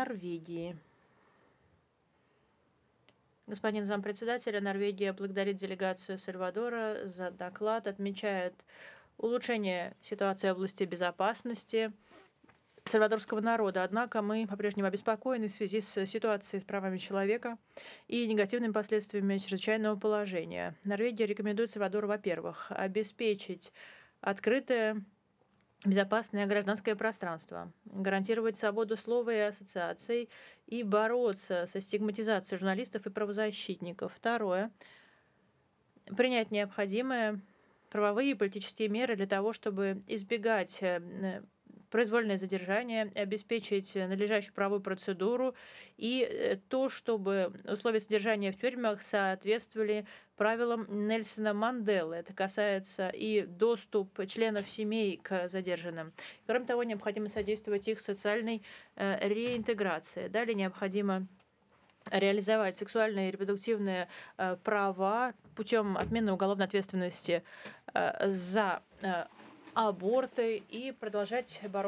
Норвегии. Господин зампредседателя, Норвегия благодарит делегацию Сальвадора за доклад, отмечает улучшение ситуации в области безопасности сальвадорского народа. Однако мы по-прежнему обеспокоены в связи с ситуацией с правами человека и негативными последствиями чрезвычайного положения. Норвегия рекомендует Сальвадору, во-первых, обеспечить открытое, безопасное гражданское пространство, гарантировать свободу слова и ассоциаций и бороться со стигматизацией журналистов и правозащитников. Второе. Принять необходимые правовые и политические меры для того, чтобы избегать произвольное задержание, обеспечить надлежащую правовую процедуру и то, чтобы условия содержания в тюрьмах соответствовали правилам Нельсона Манделы. Это касается и доступ членов семей к задержанным. Кроме того, необходимо содействовать их социальной реинтеграции. Далее необходимо реализовать сексуальные и репродуктивные права путем отмены уголовной ответственности за аборты и продолжать бороться